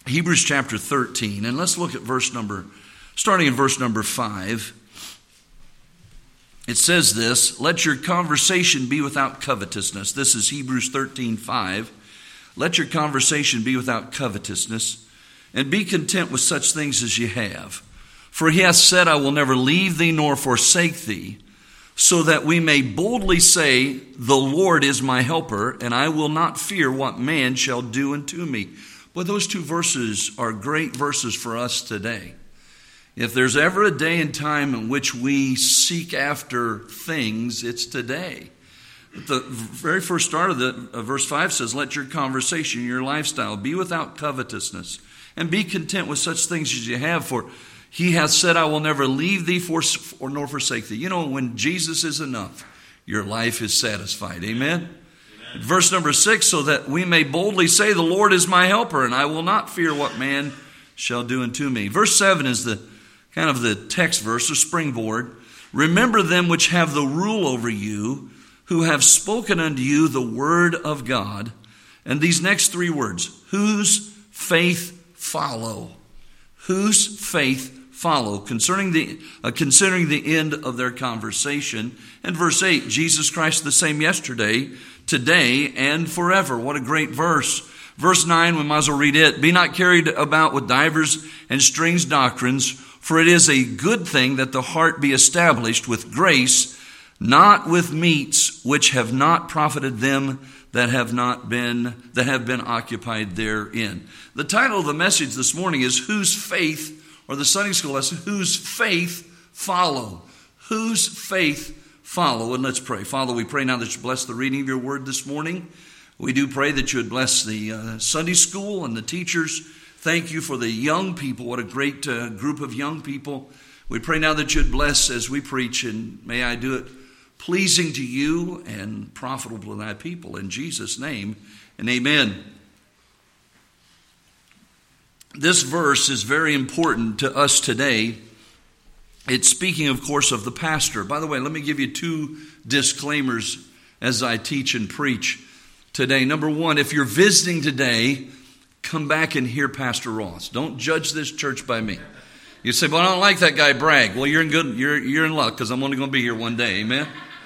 Hebrews chapter 13, and let's look at starting in verse number 5. It says this, let your conversation be without covetousness. This is Hebrews 13:5. Let your conversation be without covetousness, and be content with such things as you have. For he hath said, I will never leave thee nor forsake thee, so that we may boldly say, the Lord is my helper, and I will not fear what man shall do unto me. Well, those two verses are great verses for us today. If there's ever a day and time in which we seek after things, it's today. The very first start of verse 5 says, let your conversation, your lifestyle, be without covetousness, and be content with such things as you have, for he hath said, I will never leave thee nor forsake thee. You know, when Jesus is enough, your life is satisfied. Amen? Verse number 6, so that we may boldly say, the Lord is my helper, and I will not fear what man shall do unto me. Verse 7 is the kind of the text verse, or springboard. Remember them which have the rule over you, who have spoken unto you the word of God. And these next three words, whose faith follow. Whose faith follow, concerning the end of their conversation. And verse 8, Jesus Christ the same yesterday, today, and forever. What a great verse. Verse 9, we might as well read it. Be not carried about with divers and strange doctrines, for it is a good thing that the heart be established with grace, not with meats which have not profited them that have been occupied therein. The title of the message this morning is Whose Faith, or the Sunday school lesson, Whose Faith Follow. Whose faith follow. And let's pray. Father, we pray now that you bless the reading of your word this morning. We do pray that you would bless the Sunday school and the teachers. Thank you for the young people. What a great group of young people. We pray now that you would bless as we preach, and may I do it pleasing to you and profitable to thy people. In Jesus' name, and amen. This verse is very important to us today. It's speaking, of course, of the pastor. By the way, let me give you two disclaimers as I teach and preach today. Number one, if you're visiting today, come back and hear Pastor Ross. Don't judge this church by me. You say, well, I don't like that guy brag. Well, you're in luck, because I'm only going to be here one day. Amen?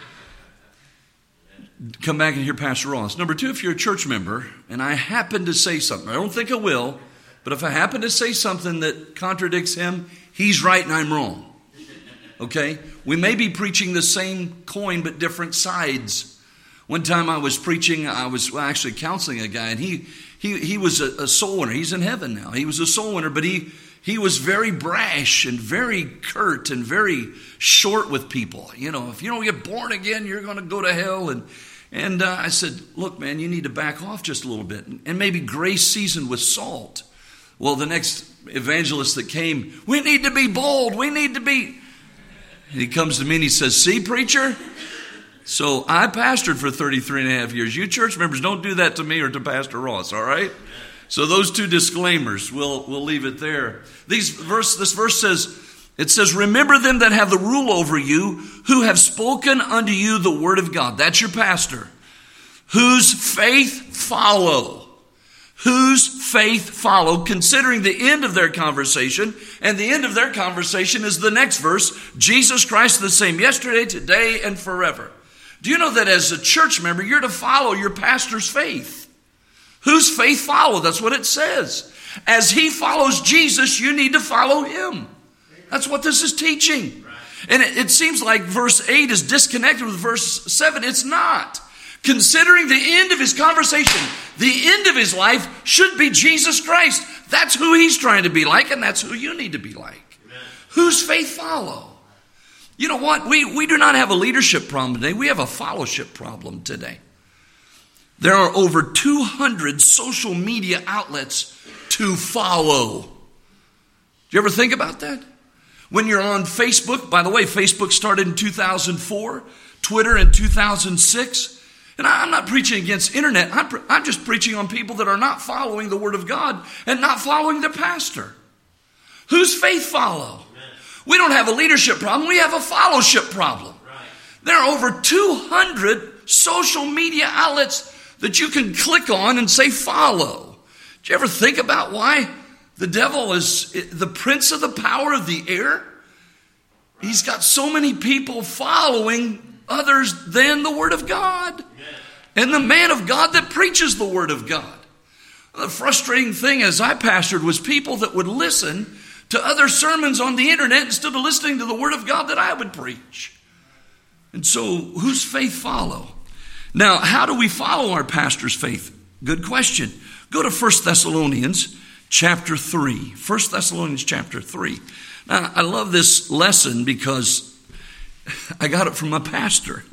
Come back and hear Pastor Ross. Number two, if you're a church member and I happen to say something, I don't think I will, but if I happen to say something that contradicts him, he's right and I'm wrong. Okay? We may be preaching the same coin but different sides. One time I was preaching, I was actually counseling a guy, and he was a soul winner. He's in heaven now. He was a soul winner, but he was very brash and very curt and very short with people. You know, if you don't get born again, you're going to go to hell. And I said, look, man, you need to back off just a little bit, and maybe grace seasoned with salt. Well, the next evangelist that came, we need to be bold. We need to be. And he comes to me and he says, see, preacher? So I pastored for 33 and a half years. You church members, don't do that to me or to Pastor Ross, all right? So those two disclaimers, we'll leave it there. This verse says, it says, remember them that have the rule over you, who have spoken unto you the word of God. That's your pastor. Whose faith follow. Whose faith follow, considering the end of their conversation. And the end of their conversation is the next verse. Jesus Christ the same yesterday, today, and forever. Do you know that as a church member, you're to follow your pastor's faith? Whose faith follow? That's what it says. As he follows Jesus, you need to follow him. That's what this is teaching. And it seems like verse 8 is disconnected with verse 7. It's not. Considering the end of his conversation, the end of his life should be Jesus Christ. That's who he's trying to be like, and that's who you need to be like. Amen. Whose faith follow? You know what? We do not have a leadership problem today. We have a fellowship problem today. There are over 200 social media outlets to follow. Do you ever think about that? When you're on Facebook, by the way, Facebook started in 2004, Twitter in 2006. And I'm not preaching against internet. I'm just preaching on people that are not following the word of God and not following their pastor. Whose faith follow? Amen. We don't have a leadership problem. We have a fellowship problem. Right. There are over 200 social media outlets that you can click on and say follow. Do you ever think about why? The devil is the prince of the power of the air. He's got so many people following others than the Word of God. And the man of God that preaches the Word of God. The frustrating thing as I pastored was people that would listen to other sermons on the internet instead of listening to the Word of God that I would preach. And so, whose faith follow? Now, how do we follow our pastor's faith? Good question. Go to 1 Thessalonians chapter 3. 1 Thessalonians chapter 3. Now, I love this lesson because I got it from my pastor.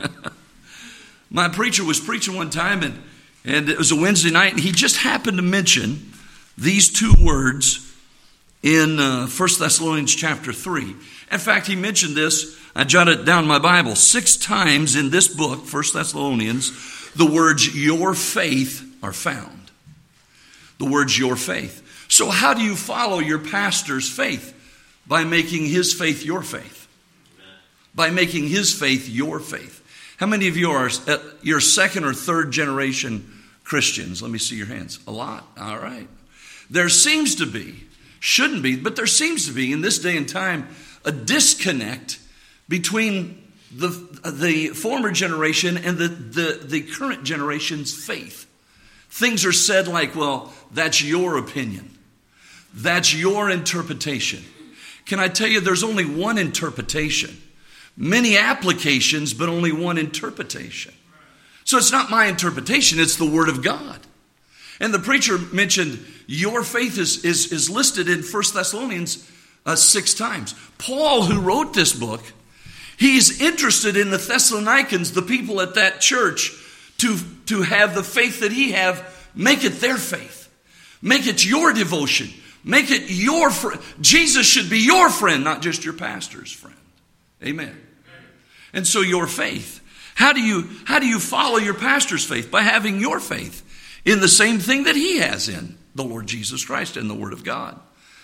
My preacher was preaching one time, and it was a Wednesday night, and he just happened to mention these two words in 1 Thessalonians chapter 3. In fact, he mentioned this. I jotted it down in my Bible. 6 times in this book, 1 Thessalonians, the words your faith are found. The words your faith. So how do you follow your pastor's faith? By making his faith your faith. By making his faith your faith. How many of you are your second or third generation Christians? Let me see your hands. A lot. All right. There seems to be, shouldn't be, but there seems to be in this day and time a disconnect between the former generation and the current generation's faith. Things are said like, well, that's your opinion. That's your interpretation. Can I tell you there's only one interpretation? Many applications, but only one interpretation. So it's not my interpretation, it's the Word of God. And the preacher mentioned your faith is listed in 1 Thessalonians 6 times. Paul, who wrote this book, he's interested in the Thessalonians, the people at that church, to have the faith that he have, make it their faith. Make it your devotion. Make it your friend. Jesus should be your friend, not just your pastor's friend. Amen. And so your faith. How do you follow your pastor's faith? By having your faith in the same thing that he has in the Lord Jesus Christ and the Word of God.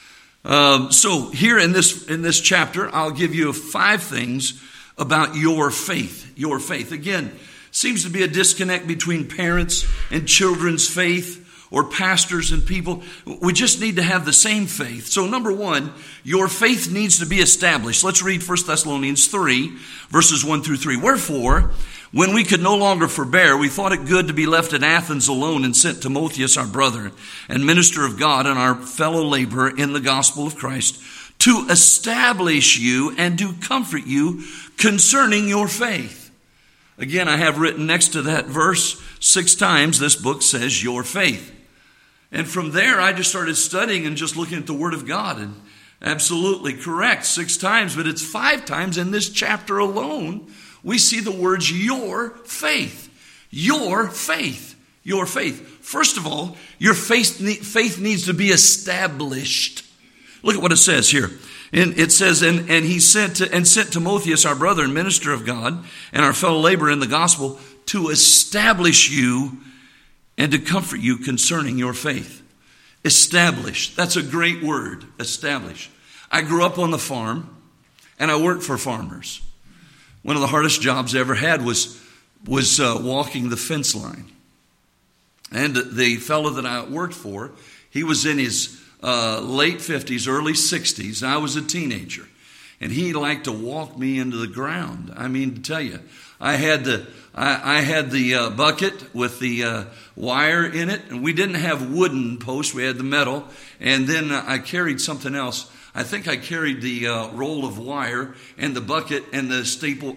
So here in this chapter, I'll give you 5 things about your faith. Your faith. Again, seems to be a disconnect between parents and children's faith, or pastors and people. We just need to have the same faith. So number 1, your faith needs to be established. Let's read 1 Thessalonians 3, verses 1 through 3. Wherefore, when we could no longer forbear, we thought it good to be left at Athens alone, and sent Timotheus, our brother and minister of God and our fellow laborer in the gospel of Christ, to establish you and to comfort you concerning your faith. Again, I have written next to that verse 6 times, this book says your faith. And from there, I just started studying and just looking at the Word of God. And absolutely correct, 6 times, but it's 5 times in this chapter alone. We see the words your faith. Your faith. Your faith. First of all, your faith needs to be established. Look at what it says here. And it says, and he sent Timotheus, our brother and minister of God, and our fellow laborer in the gospel, to establish you and to comfort you concerning your faith. Establish. That's a great word. Establish. I grew up on the farm, and I worked for farmers. One of the hardest jobs I ever had was walking the fence line. And the fellow that I worked for, he was in his late 50s, early 60s. I was a teenager. And he liked to walk me into the ground. I mean, to tell you, I had the bucket with the wire in it, and we didn't have wooden posts. We had the metal, and then I carried something else. I think I carried the roll of wire and the bucket and the staple,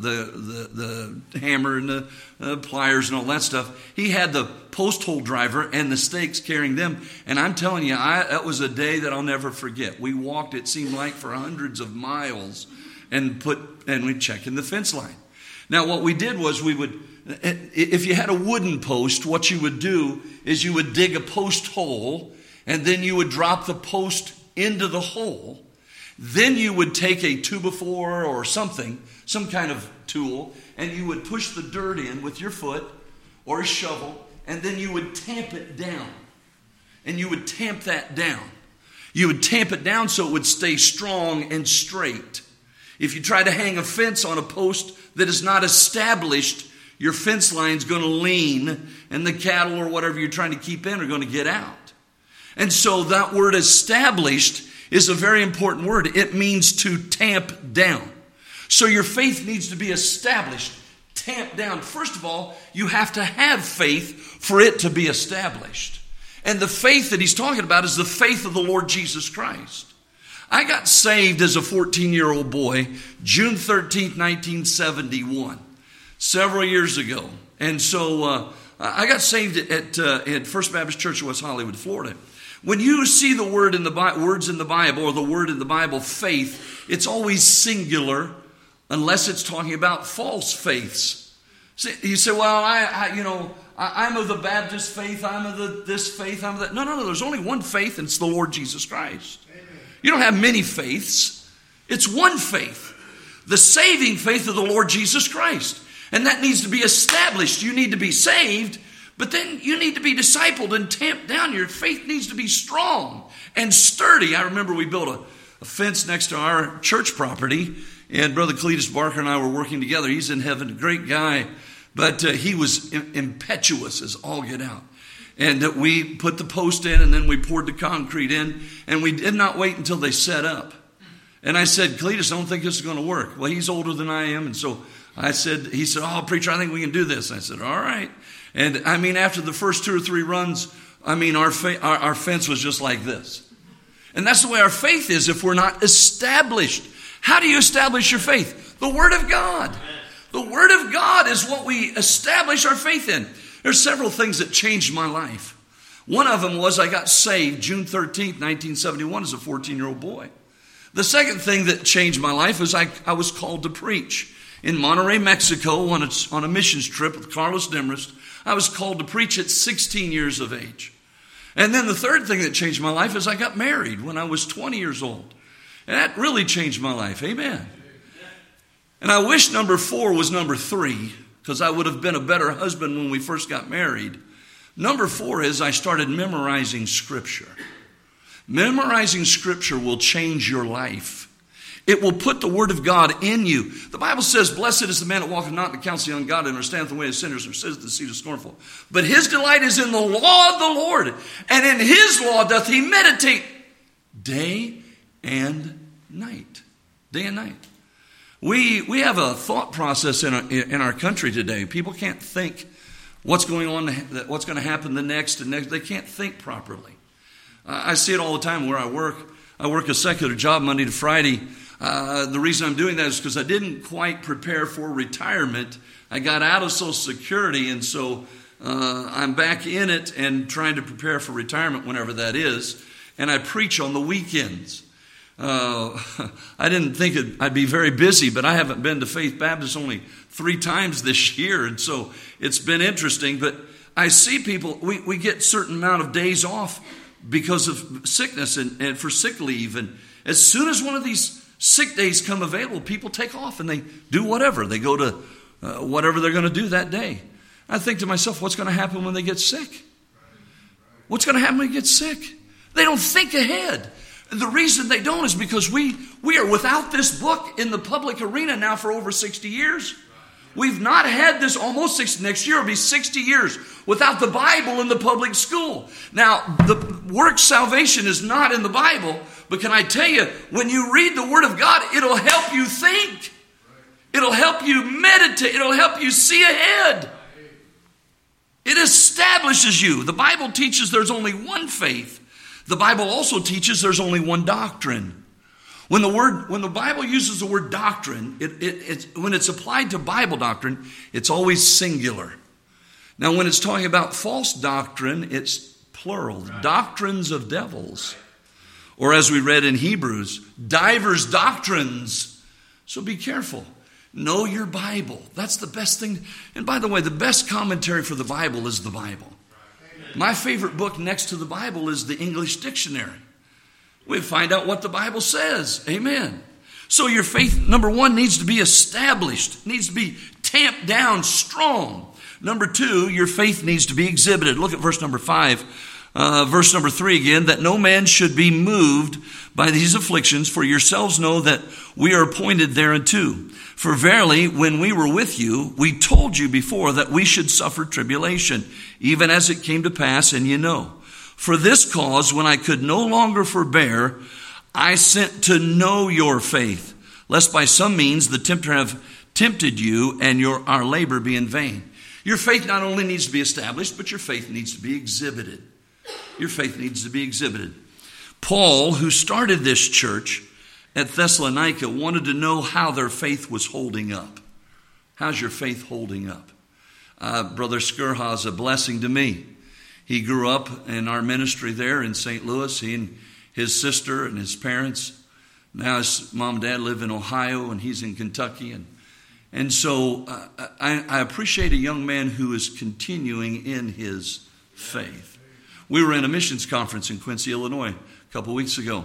the hammer and the pliers and all that stuff. He had the post hole driver and the stakes carrying them. And I'm telling you, that was a day that I'll never forget. We walked, it seemed like, for hundreds of miles and we'd check in the fence line. Now, what we did was if you had a wooden post, what you would do is you would dig a post hole, and then you would drop the post into the hole. Then you would take a 2x4 or something, some kind of tool, and you would push the dirt in with your foot or a shovel, and then you would tamp it down. And you would tamp that down. You would tamp it down so it would stay strong and straight. If you try to hang a fence on a post that is not established, your fence line's going to lean, and the cattle or whatever you're trying to keep in are going to get out. And so that word established is a very important word. It means to tamp down. So your faith needs to be established, tamped down. First of all, you have to have faith for it to be established. And the faith that he's talking about is the faith of the Lord Jesus Christ. I got saved as a 14-year-old boy, June 13th, 1971, several years ago. And so I got saved at First Baptist Church of West Hollywood, Florida. When you see the words in the Bible, or the word in the Bible, faith, it's always singular unless it's talking about false faiths. See, you say, well, I'm of the Baptist faith, I'm of this faith, I'm of that. No, there's only one faith, and it's the Lord Jesus Christ. Amen. You don't have many faiths. It's one faith, the saving faith of the Lord Jesus Christ. And that needs to be established. You need to be saved, but then you need to be discipled and tamped down. Your faith needs to be strong and sturdy. I remember we built a fence next to our church property, and Brother Cletus Barker and I were working together. He's in heaven, a great guy, but he was impetuous as all get out. And we put the post in, and then we poured the concrete in, and we did not wait until they set up. And I said, Cletus, I don't think this is going to work. Well, he's older than I am, and so he said, oh, preacher, I think we can do this. And I said, all right. And I mean, after the first 2 or 3 runs, I mean, our fence was just like this. And that's the way our faith is if we're not established. How do you establish your faith? The Word of God. The Word of God is what we establish our faith in. There's several things that changed my life. One of them was I got saved June 13th, 1971 as a 14-year-old boy. The second thing that changed my life was I was called to preach. In Monterrey, Mexico, on a missions trip with Carlos Demarest, I was called to preach at 16 years of age. And then the third thing that changed my life is I got married when I was 20 years old. And that really changed my life. Amen. And I wish number 4 was number 3, because I would have been a better husband when we first got married. Number 4 is I started memorizing Scripture. Memorizing Scripture will change your life. It will put the Word of God in you. The Bible says, blessed is the man that walketh not in the counsel of the ungodly, nor standeth in the way of sinners, nor sitteth in the seat of scornful. But his delight is in the law of the Lord, and in his law doth he meditate day and night. Day and night. We have a thought process in our country today. People can't think what's going on, what's going to happen the next and next. They can't think properly. I see it all the time where I work. I work a secular job Monday to Friday. The reason I'm doing that is because I didn't quite prepare for retirement. I got out of Social Security, and so I'm back in it and trying to prepare for retirement whenever that is. And I preach on the weekends. I didn't think I'd be very busy, but I haven't been to Faith Baptist only 3 times this year, and so it's been interesting. But I see people, we get certain amount of days off because of sickness and for sick leave. And as soon as one of these sick days come available, people take off and they do whatever. They go to whatever they're going to do that day. I think to myself, what's going to happen when they get sick? What's going to happen when they get sick? They don't think ahead. And the reason they don't is because we are without this book in the public arena now for over 60 years. We've not had this almost 60. Next year will be 60 years without the Bible in the public school. Now, the word salvation is not in the Bible, but can I tell you, when you read the Word of God, it'll help you think. It'll help you meditate. It'll help you see ahead. It establishes you. The Bible teaches there's only one faith. The Bible also teaches there's only one doctrine. When the Bible uses the word doctrine, when it's applied to Bible doctrine, it's always singular. Now, when it's talking about false doctrine, it's plural. Right. Doctrines of devils. Or as we read in Hebrews, divers doctrines. So be careful. Know your Bible. That's the best thing. And by the way, the best commentary for the Bible is the Bible. My favorite book next to the Bible is the English Dictionary. We find out what the Bible says. Amen. So your faith, number 1, needs to be established. Needs to be tamped down strong. Number 2, your faith needs to be exhibited. Look at verse number 5. Verse number 3 again. That no man should be moved by these afflictions, for yourselves know that we are appointed thereunto. For verily, when we were with you, we told you before that we should suffer tribulation, even as it came to pass, and ye know. For this cause, when I could no longer forbear, I sent to know your faith, lest by some means the tempter have tempted you and our labor be in vain. Your faith not only needs to be established, but your faith needs to be exhibited. Your faith needs to be exhibited. Paul, who started this church at Thessalonica, wanted to know how their faith was holding up. How's your faith holding up? Brother Skirha is a blessing to me. He grew up in our ministry there in St. Louis. He and his sister and his parents. Now his mom and dad live in Ohio, and he's in Kentucky. And so I appreciate a young man who is continuing in his faith. We were in a missions conference in Quincy, Illinois, a couple weeks ago.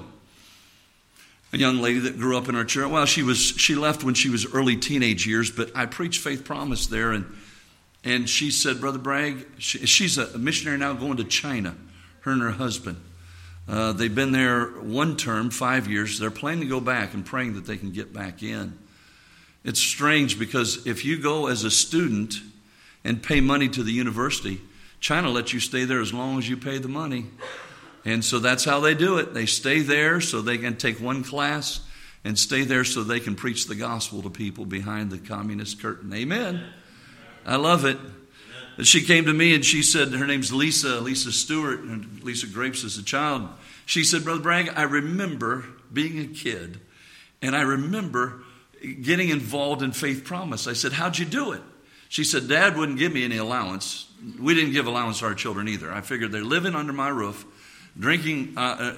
A young lady that grew up in our church. Well, she left when she was early teenage years, but I preached Faith Promise there, and she said, Brother Bragg, she's a missionary now going to China, her and her husband. They've been there one term, 5 years. They're planning to go back and praying that they can get back in. It's strange because if you go as a student and pay money to the university, China lets you stay there as long as you pay the money. And so that's how they do it. They stay there so they can take one class and stay there so they can preach the gospel to people behind the communist curtain. Amen. I love it. She came to me and she said, her name's Lisa Stewart, and Lisa Grapes as a child. She said, Brother Bragg, I remember being a kid, and I remember getting involved in Faith Promise. I said, how'd you do it? She said, Dad wouldn't give me any allowance. We didn't give allowance to our children either. I figured they're living under my roof, drinking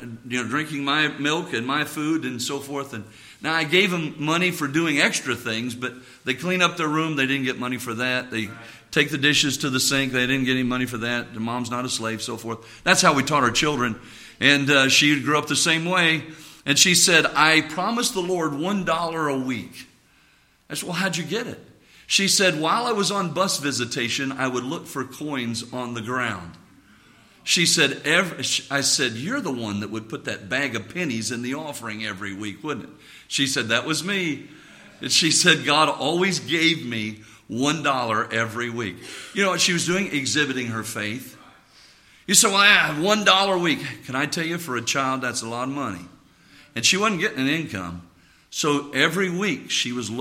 my milk and my food and so forth. And now I gave them money for doing extra things, but they clean up their room. They didn't get money for that. They take the dishes to the sink. They didn't get any money for that. The mom's not a slave, so forth. That's how we taught our children. And she grew up the same way. And she said, I promised the Lord $1 a week. I said, well, how'd you get it? She said, while I was on bus visitation, I would look for coins on the ground. She said, I said, you're the one that would put that bag of pennies in the offering every week, wouldn't it? She said, that was me. And she said, God always gave me $1 every week. You know what she was doing? Exhibiting her faith. You say, well, I have $1 a week. Can I tell you, for a child, that's a lot of money. And she wasn't getting an income. So every week she was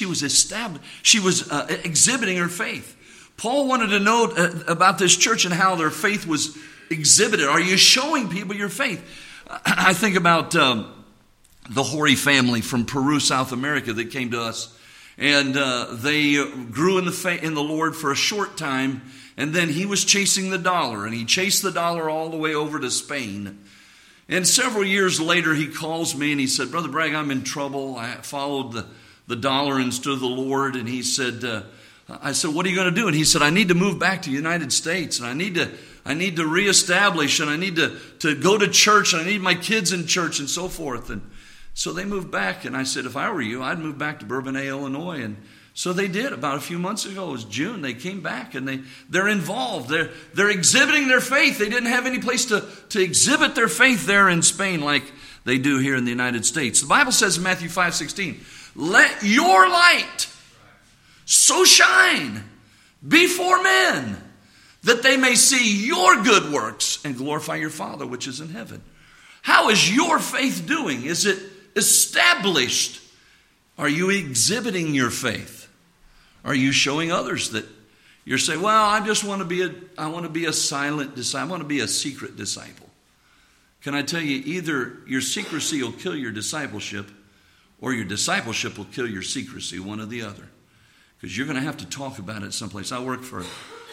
exhibiting her faith. Paul wanted to know about this church and how their faith was exhibited. Are you showing people your faith? I think about the Horry family from Peru, South America, that came to us, and they grew in the Lord for a short time, and then he was chasing the dollar, and he chased the dollar all the way over to Spain. And several years later, he calls me and he said, Brother Bragg, I'm in trouble. I followed the dollar instead of the Lord. And he said, I said, what are you going to do? And he said, I need to move back to the United States, and I need to reestablish, and I need to go to church, and I need my kids in church and so forth. And so they moved back. And I said, if I were you, I'd move back to Bourbonnais, Illinois. And so they did. About a few months ago, it was June, they came back, and they're involved. They're exhibiting their faith. They didn't have any place to exhibit their faith there in Spain like they do here in the United States. The Bible says in Matthew 5:16, let your light so shine before men that they may see your good works and glorify your Father which is in heaven. How is your faith doing? Is it established? Are you exhibiting your faith? Are you showing others that you're saying, well, I want to be a silent disciple. I want to be a secret disciple. Can I tell you, either your secrecy will kill your discipleship, or your discipleship will kill your secrecy, one or the other. Because you're going to have to talk about it someplace. I work for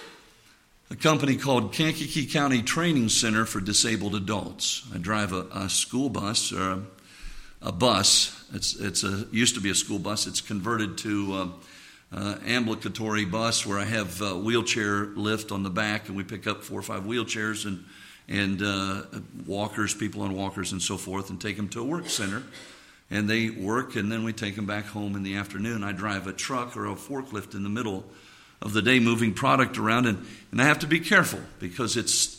a company called Kankakee County Training Center for Disabled Adults. I drive a school bus, or a bus. It used to be a school bus. It's converted to ambulatory bus where I have a wheelchair lift on the back, and we pick up 4 or 5 wheelchairs and walkers, people on walkers and so forth, and take them to a work center. And they work, and then we take them back home in the afternoon. I drive a truck or a forklift in the middle of the day moving product around, and I have to be careful because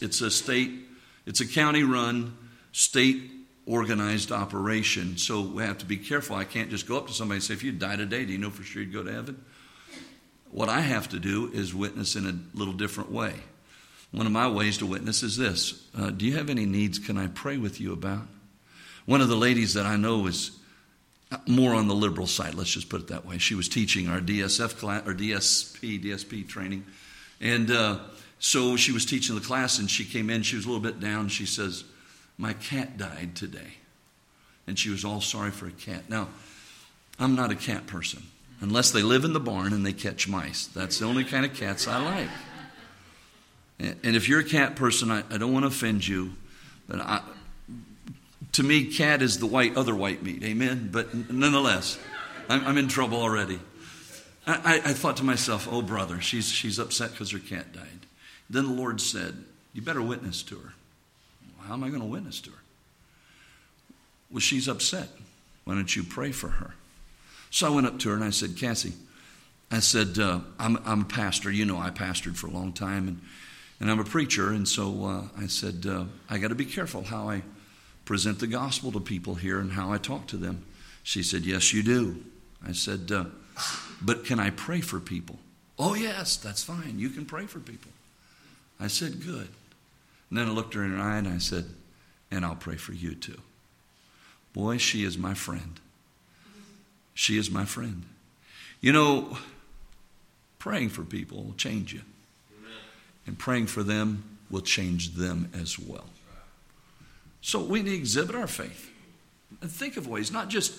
it's a county-run, state-organized operation. So we have to be careful. I can't just go up to somebody and say, if you die today, do you know for sure you'd go to heaven? What I have to do is witness in a little different way. One of my ways to witness is this. Do you have any needs can I pray with you about? One of the ladies that I know is more on the liberal side, let's just put it that way. She was teaching our DSF class, or DSP training. And so she was teaching the class, and she came in. She was a little bit down. She says, my cat died today. And she was all sorry for a cat. Now, I'm not a cat person, unless they live in the barn and they catch mice. That's the only kind of cats I like. And if you're a cat person, I don't want to offend you, but to me, cat is the other white meat, amen? But nonetheless, I'm in trouble already. I thought to myself, oh, brother, she's upset because her cat died. Then the Lord said, you better witness to her. Well, how am I going to witness to her? Well, she's upset. Why don't you pray for her? So I went up to her and I said, Cassie, I said, I'm a pastor. You know I pastored for a long time, and I'm a preacher. And so I said, I got to be careful how I present the gospel to people here and how I talk to them. She said, yes, you do. I said, but can I pray for people? Oh, yes, that's fine. You can pray for people. I said, good. And then I looked her in her eye and I said, and I'll pray for you too. Boy, she is my friend. She is my friend. You know, praying for people will change you. Amen. And praying for them will change them as well. So we need to exhibit our faith. And think of ways, not just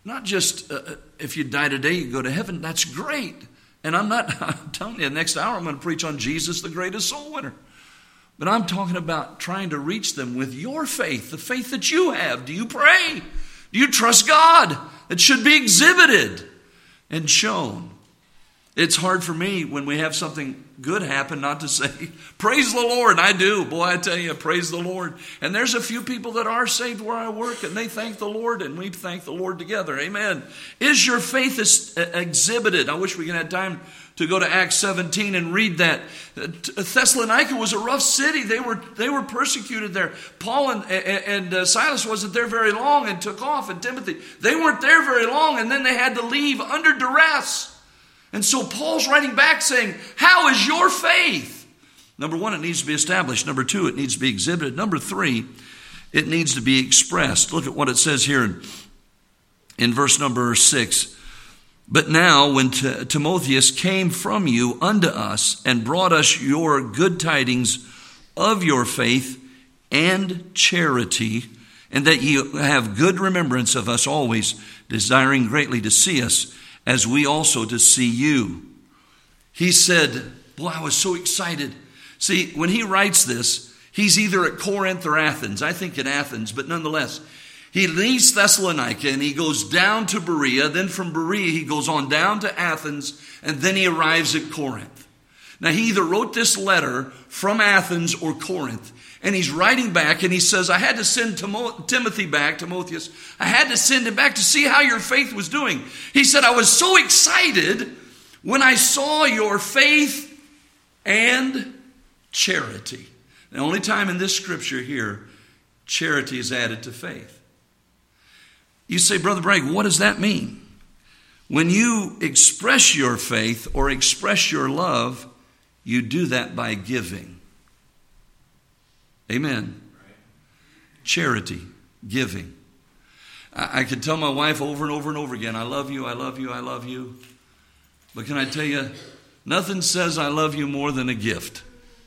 if you die today, you go to heaven. That's great. And I'm telling you, next hour I'm going to preach on Jesus, the greatest soul winner. But I'm talking about trying to reach them with your faith, the faith that you have. Do you pray? Do you trust God? It should be exhibited and shown. It's hard for me when we have something good happen not to say, praise the Lord. I do. Boy, I tell you, praise the Lord. And there's a few people that are saved where I work, and they thank the Lord, and we thank the Lord together. Amen. Is your faith exhibited? I wish we could have time to go to Acts 17 and read that. Thessalonica was a rough city. They were persecuted there. Paul and Silas wasn't there very long and took off, and Timothy. They weren't there very long, and then they had to leave under duress. And so Paul's writing back saying, how is your faith? Number one, it needs to be established. Number two, it needs to be exhibited. Number three, it needs to be expressed. Look at what it says here in verse number 6. But now when Timotheus came from you unto us and brought us your good tidings of your faith and charity, and that ye have good remembrance of us always, desiring greatly to see us, as we also to see you. He said, boy, I was so excited. See, when he writes this, he's either at Corinth or Athens. I think at Athens, but nonetheless, he leaves Thessalonica and he goes down to Berea. Then from Berea, he goes on down to Athens, and then he arrives at Corinth. Now, he either wrote this letter from Athens or Corinth, and he's writing back, and he says, I had to send Timotheus, I had to send him back to see how your faith was doing. He said, I was so excited when I saw your faith and charity. The only time in this scripture here, charity is added to faith. You say, Brother Bragg, what does that mean? When you express your faith or express your love, you do that by giving. Amen. Charity, giving. I could tell my wife over and over and over again, I love you, I love you, I love you. But can I tell you, nothing says I love you more than a gift.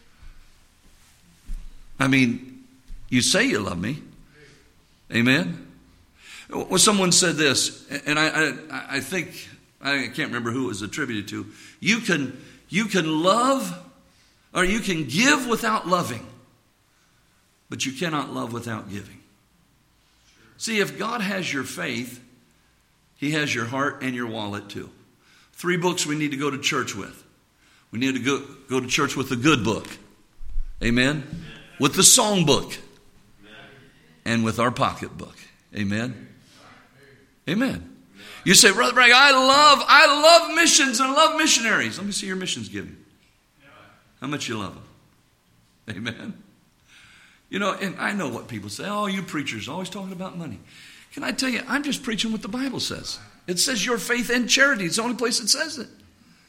I mean, you say you love me. Amen. Well, someone said this, and I think, I can't remember who it was attributed to. You can love, or you can give without loving. But you cannot love without giving. See, if God has your faith, He has your heart and your wallet too. 3 books we need to go to church with. We need to go to church with the good book. Amen? Amen. With the song book. Amen. And with our pocketbook. Amen? Amen. You say, Brother Bragg, I love missions and I love missionaries. Let me see your missions giving. How much you love them. Amen? You know, and I know what people say. Oh, you preachers always talking about money. Can I tell you, I'm just preaching what the Bible says. It says your faith and charity. It's the only place it says it.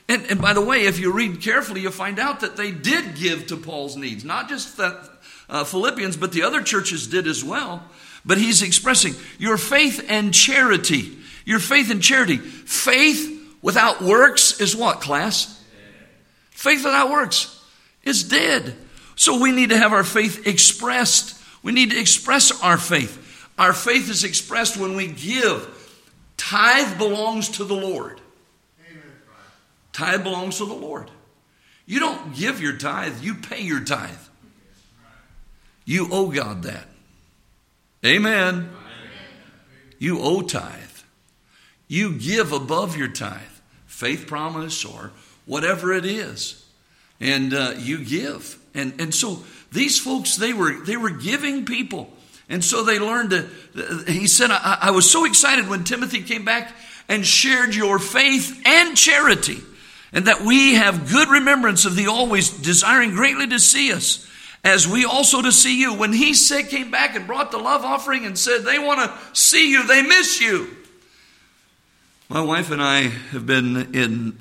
And by the way, if you read carefully, you'll find out that they did give to Paul's needs. Not just the Philippians, but the other churches did as well. But he's expressing your faith and charity. Your faith and charity. Faith without works is what, class? Faith without works is dead. So we need to have our faith expressed. We need to express our faith. Our faith is expressed when we give. Tithe belongs to the Lord. Tithe belongs to the Lord. You don't give your tithe, you pay your tithe. You owe God that. Amen. You owe tithe. You give above your tithe. Faith promise or whatever it is. And you give. And so these folks, they were giving people. And so they learned to, he said, I was so excited when Timothy came back and shared your faith and charity. And that we have good remembrance of thee always, desiring greatly to see us, as we also to see you. When he came back and brought the love offering and said they want to see you, they miss you. My wife and I have been in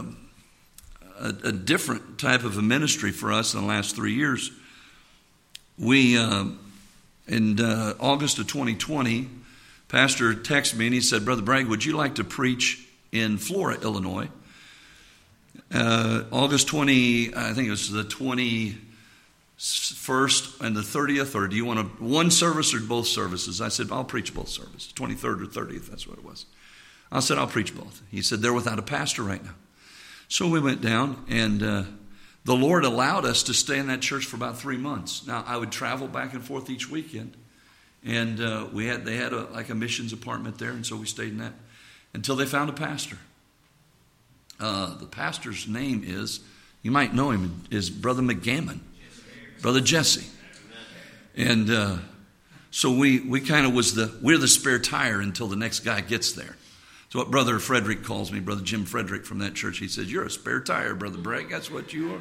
a different type of a ministry for us in the last 3 years. We, in August of 2020, Pastor texted me and he said, Brother Bragg, would you like to preach in Flora, Illinois? August 20, I think it was the 21st and the 30th, or do you want one service or both services? I said, I'll preach both services, 23rd or 30th, that's what it was. I said, I'll preach both. He said, they're without a pastor right now. So we went down, and the Lord allowed us to stay in that church for about 3 months. Now, I would travel back and forth each weekend, and they had a missions apartment there, and so we stayed in that until they found a pastor. The pastor's name is, you might know him, is Brother McGammon, Brother Jesse. And so we kind of we're the spare tire until the next guy gets there. So what Brother Frederick calls me, Brother Jim Frederick from that church, he says, you're a spare tire, Brother Bragg, that's what you are.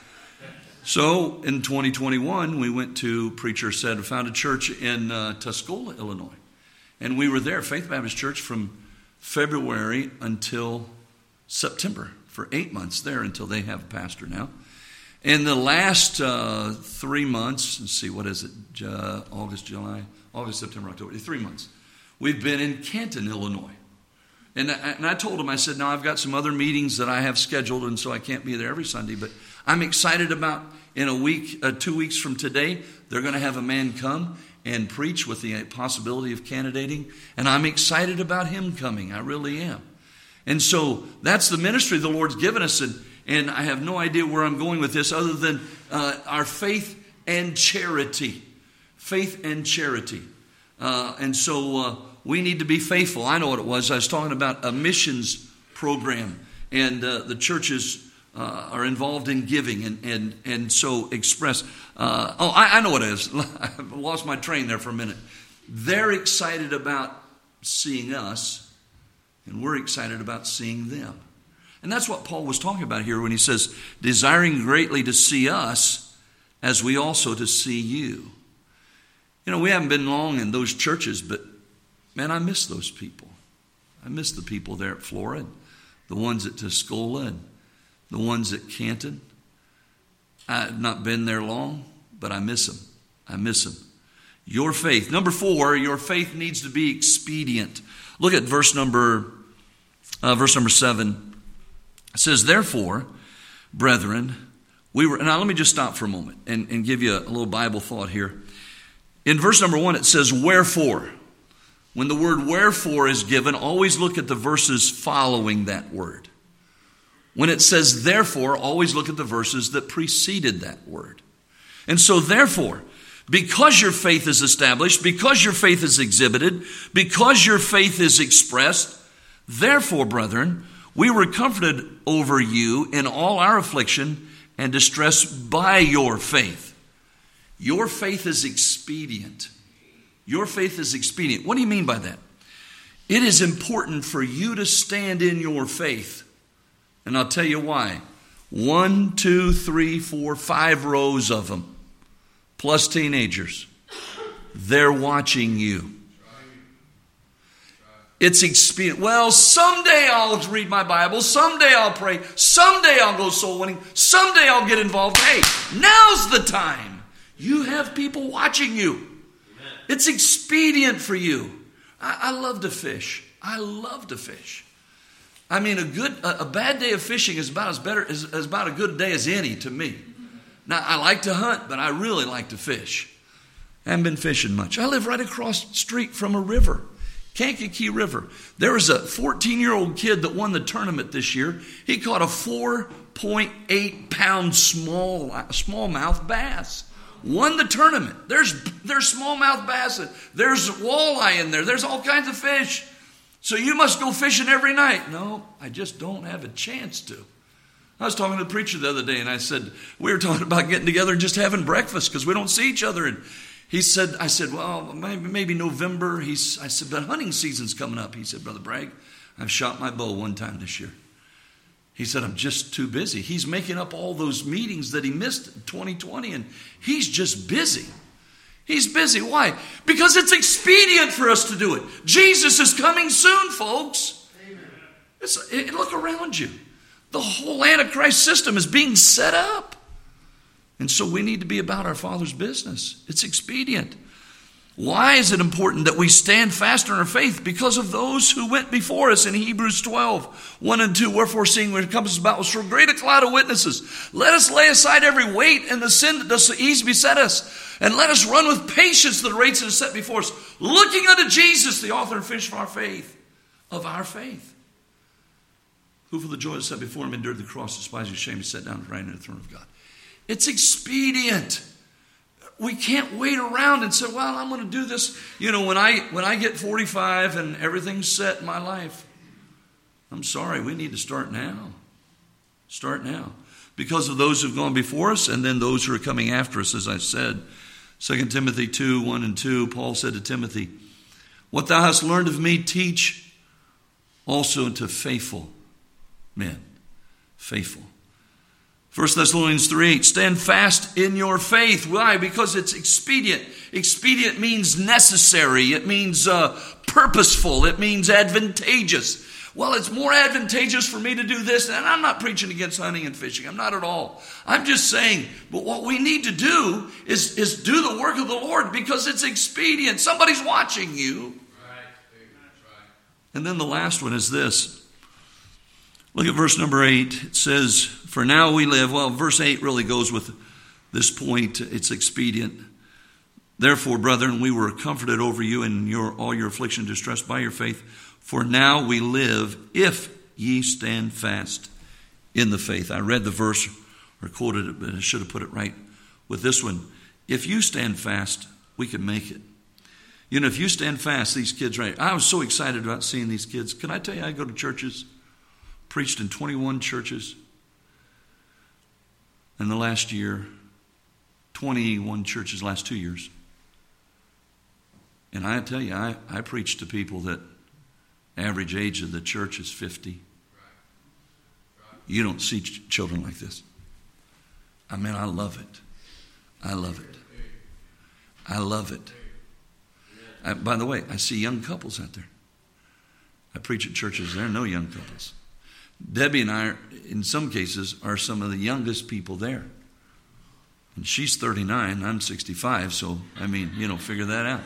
So in 2021, we went to, preacher said, found a church in Tuscola, Illinois. And we were there, Faith Baptist Church, from February until September, for 8 months there until they have a pastor now. In the last 3 months, let's see, what is it? August, September, October, 3 months. We've been in Canton, Illinois. And I told him, I said, now I've got some other meetings that I have scheduled, and so I can't be there every Sunday, but I'm excited about in a week, 2 weeks from today, they're going to have a man come and preach with the possibility of candidating, and I'm excited about him coming. I really am. And so that's the ministry the Lord's given us, and I have no idea where I'm going with this other than our faith and charity. Faith and charity. And so we need to be faithful. I know what it was. I was talking about a missions program, and the churches are involved in giving and so express. I know what it is. I lost my train there for a minute. They're excited about seeing us, and we're excited about seeing them. And that's what Paul was talking about here when he says, desiring greatly to see us as we also to see you. You know, we haven't been long in those churches, but man, I miss those people. I miss the people there at Flora, and the ones at Tuscola, and the ones at Canton. I've not been there long, but I miss them. I miss them. Your faith. Number 4, your faith needs to be expedient. Look at verse number 7. It says, therefore, brethren, now let me just stop for a moment and give you a little Bible thought here. In verse number 1, it says, wherefore. When the word wherefore is given, always look at the verses following that word. When it says therefore, always look at the verses that preceded that word. And so therefore, because your faith is established, because your faith is exhibited, because your faith is expressed, therefore, brethren, we were comforted over you in all our affliction and distress by your faith. Your faith is expedient. Your faith is expedient. What do you mean by that? It is important for you to stand in your faith. And I'll tell you why. 1, 2, 3, 4, 5 rows of them, plus teenagers. They're watching you. It's expedient. Well, someday I'll read my Bible. Someday I'll pray. Someday I'll go soul winning. Someday I'll get involved. Hey, now's the time. You have people watching you. Amen. It's expedient for you. I love to fish. I love to fish. I mean, a bad day of fishing is about as about a good day as any to me. Now, I like to hunt, but I really like to fish. I haven't been fishing much. I live right across the street from a river, Kankakee River. There was a 14-year-old kid that won the tournament this year. He caught a 4.8-pound smallmouth bass. Won the tournament. There's smallmouth bass. There's walleye in there. There's all kinds of fish. So you must go fishing every night. No, I just don't have a chance to. I was talking to the preacher the other day, and I said, we were talking about getting together and just having breakfast because we don't see each other. And I said, well, maybe November. I said, but hunting season's coming up. He said, Brother Bragg, I've shot my bow one time this year. He said, I'm just too busy. He's making up all those meetings that he missed in 2020, and he's just busy. He's busy. Why? Because it's expedient for us to do it. Jesus is coming soon, folks. Look around you. The whole Antichrist system is being set up. And so we need to be about our Father's business. It's expedient. Why is it important that we stand fast in our faith? Because of those who went before us in Hebrews 12, 1 and 2. Wherefore, seeing what encompasses about us so great a cloud of witnesses, let us lay aside every weight and the sin that does so easily beset us, and let us run with patience the race that is set before us, looking unto Jesus, the author and finisher of our faith, who for the joy that set before him endured the cross, despising shame, and sat down at the right hand of the throne of God. It's expedient. We can't wait around and say, well, I'm going to do this. You know, when I get 45 and everything's set in my life, I'm sorry, we need to start now. Start now. Because of those who've gone before us and then those who are coming after us, as I said. 2 Timothy 2, 1 and 2, Paul said to Timothy, what thou hast learned of me, teach also unto faithful men. Faithful. 1 Thessalonians 3:8, stand fast in your faith. Why? Because it's expedient. Expedient means necessary. It means purposeful. It means advantageous. Well, it's more advantageous for me to do this. And I'm not preaching against hunting and fishing. I'm not at all. I'm just saying, but what we need to do is do the work of the Lord because it's expedient. Somebody's watching you. Right. And then the last one is this. Look at verse number 8. It says, for now we live. Well, verse 8 really goes with this point. It's expedient. Therefore, brethren, we were comforted over you in all your affliction and distress by your faith. For now we live if ye stand fast in the faith. I read the verse or quoted it, but I should have put it right with this one. If you stand fast, we can make it. You know, if you stand fast, these kids, right? I was so excited about seeing these kids. Can I tell you, I go to churches. Preached in 21 churches in the last year, 21 churches last 2 years. And I tell you, I preach to people that average age of the church is 50. You don't see children like this. I mean, I love it. I love it. I love it. By the way, I see young couples out there. I preach at churches, there are no young couples. Debbie and I, in some cases, are some of the youngest people there. And she's 39, I'm 65, so, I mean, figure that out.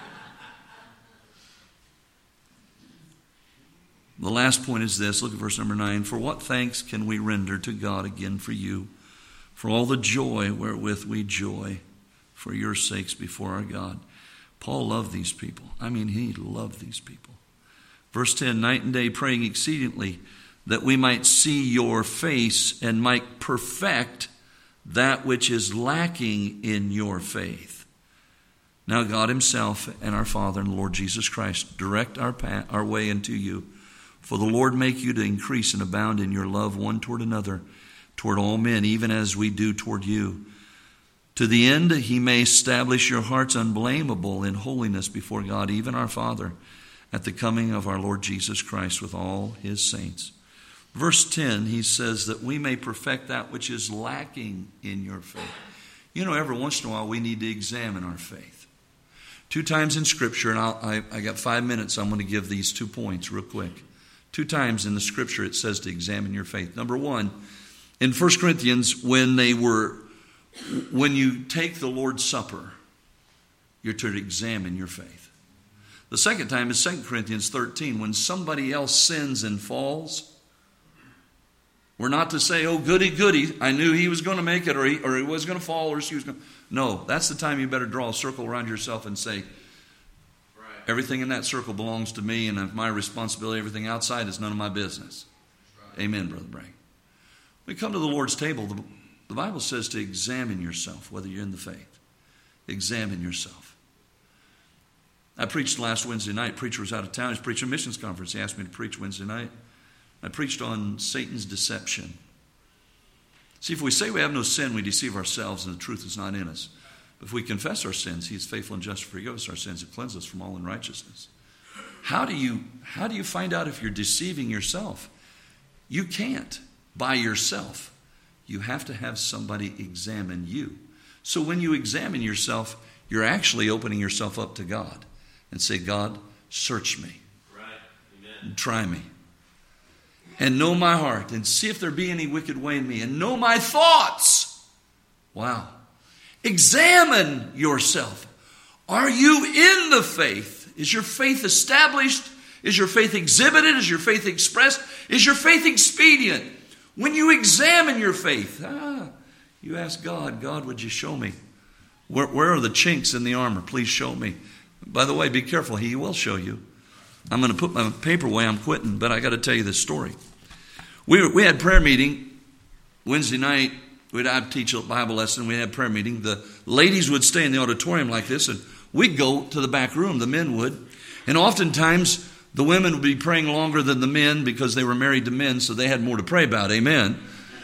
The last point is this. Look at verse number 9. For what thanks can we render to God again for you, for all the joy wherewith we joy for your sakes before our God? Paul loved these people. I mean, he loved these people. Verse 10, night and day praying exceedingly, that we might see your face and might perfect that which is lacking in your faith. Now God himself and our Father and Lord Jesus Christ direct our way unto you. For the Lord make you to increase and abound in your love one toward another, toward all men, even as we do toward you. To the end he may establish your hearts unblameable in holiness before God, even our Father, at the coming of our Lord Jesus Christ with all his saints. Verse 10, he says that we may perfect that which is lacking in your faith. Every once in a while we need to examine our faith. 2 times in Scripture, and I got 5 minutes. I'm going to give these 2 points real quick. 2 times in the Scripture it says to examine your faith. Number 1, in 1 Corinthians, when you take the Lord's Supper, you're to examine your faith. The second time is 2 Corinthians 13, when somebody else sins and falls. We're not to say, oh, goody, goody, I knew he was going to make it, or he was going to fall, or she was going to. No, that's the time you better draw a circle around yourself and say, everything in that circle belongs to me, and my responsibility, everything outside is none of my business. Right. Amen, Brother Bragg. When we come to the Lord's table, the Bible says to examine yourself, whether you're in the faith. Examine yourself. I preached last Wednesday night. Preacher was out of town. He was preaching a missions conference. He asked me to preach Wednesday night. I preached on Satan's deception. See, if we say we have no sin, we deceive ourselves and the truth is not in us. But if we confess our sins, he is faithful and just to forgive us our sins and cleanse us from all unrighteousness. How do you find out if you're deceiving yourself? You can't by yourself. You have to have somebody examine you. So when you examine yourself, you're actually opening yourself up to God and say, God, search me. Right. Amen. And try me. And know my heart, and see if there be any wicked way in me, and know my thoughts. Wow. Examine yourself. Are you in the faith? Is your faith established? Is your faith exhibited? Is your faith expressed? Is your faith expedient? When you examine your faith, you ask God, God, would you show me? Where are the chinks in the armor? Please show me. By the way, be careful. He will show you. I'm going to put my paper away. I'm quitting, but I got to tell you this story. We had prayer meeting Wednesday night. I'd teach a Bible lesson. We had prayer meeting. The ladies would stay in the auditorium like this, and we'd go to the back room. The men would. And oftentimes, the women would be praying longer than the men because they were married to men, so they had more to pray about. Amen.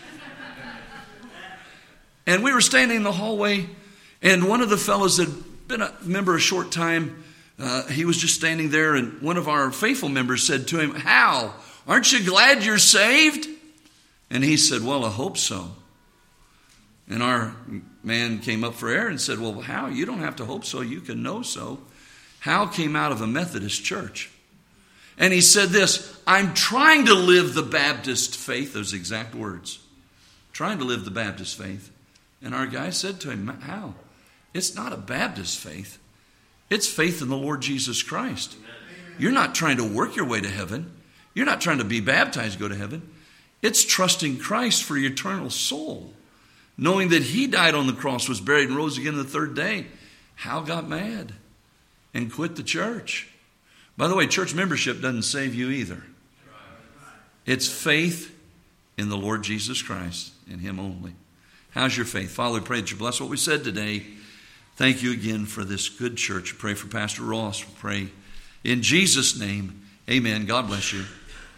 And we were standing in the hallway, and one of the fellows that had been a member a short time, he was just standing there, and one of our faithful members said to him, Hal, aren't you glad you're saved? And he said, well, I hope so. And our man came up for air and said, well, Hal, you don't have to hope so, you can know so. Hal came out of a Methodist church. And he said this, I'm trying to live the Baptist faith, those exact words. Trying to live the Baptist faith. And our guy said to him, Hal, it's not a Baptist faith. It's faith in the Lord Jesus Christ. You're not trying to work your way to heaven. You're not trying to be baptized to go to heaven. It's trusting Christ for your eternal soul. Knowing that he died on the cross, was buried, and rose again the third day. Hal got mad and quit the church. By the way, church membership doesn't save you either. It's faith in the Lord Jesus Christ and him only. How's your faith? Father, we pray that you bless what we said today. Thank you again for this good church. We pray for Pastor Ross. We pray in Jesus' name. Amen. God bless you.